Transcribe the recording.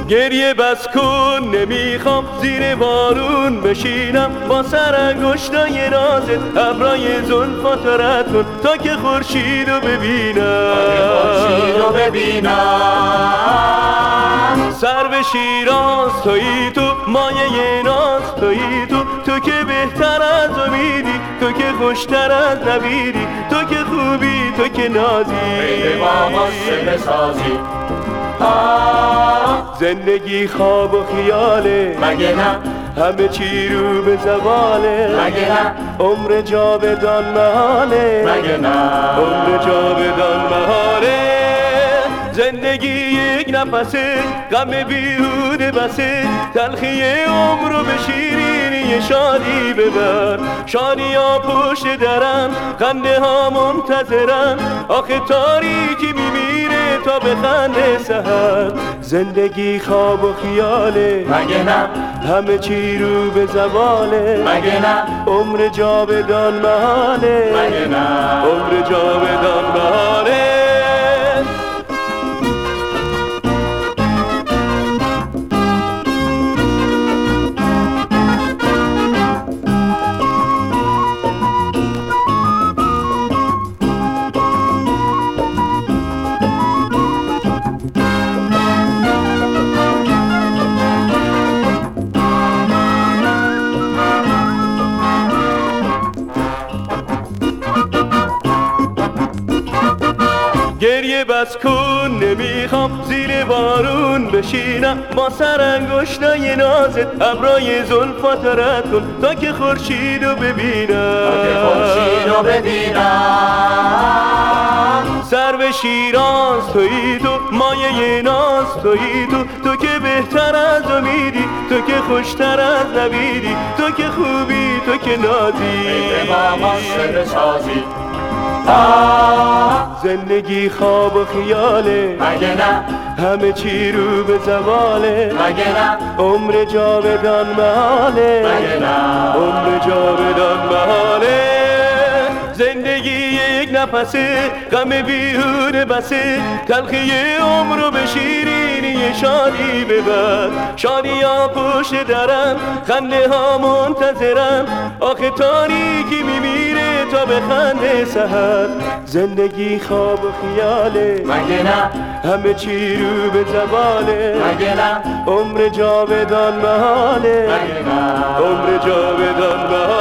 گریه بس کن نمیخوام زیر بارون بشینم، با سر انگشتای نازت ابرای زلفات رد کن تا که خورشیدو ببینم. سر به شیراز تویی تو، مایه ناز تویی تو که بهتر از امیدی، تو که خوشتر از نویدی، تو که خوبی، تو که نازی. عید بابا بسازی زندگی خواب و خیاله، مگه نه؟ همه چی رو به زواله، مگه نه؟ عمر جاودان محاله، مگه نه؟ عمر جاودان محاله. زندگی یک نفسه، غم بیهوده بسه، تلخی عمر رو به شیرینی شادی ببر. شادی ها پشت درم، خنده ها منتظرم، آخه تاریکی میمیره تا به خنده سحر. زندگی خواب و خیاله، مگه نه؟ همه چی رو به زواله، مگه نه؟ عمر جاودان محاله، مگه نه؟ عمر جاودان محاله. گریه بس کن نمیخوام زیر بارون بشینم، با سر انگشتای نازت ابرای زلفات رد کن تا که خورشیدو ببینم. سر به شیراز تویی تو، مایه ناز تویی تو که بهتر از امیدی، تو که خوشتر از نویدی، تو که خوبی، تو که نازی. عید بابا بسازی زندگی خواب و خیاله، مگه نه؟ همه چی رو به زواله، مگه نه؟ عمر جاودان محاله، مگه نه؟ عمر جاودان محاله. زندگی یک نفسه، غم بیهوده بسه، تلخی عمر رو به شیرینی شادی ببر. شادی ها پشت درم، خنده ها منتظرم، آخه تاریکی میمیره تا به خنده سحر. زندگی خواب و خیاله، مگه نه؟ همه چی رو به زواله، مگه نه؟ عمر جاودان محاله، مگه نه؟ عمر جاودان محاله.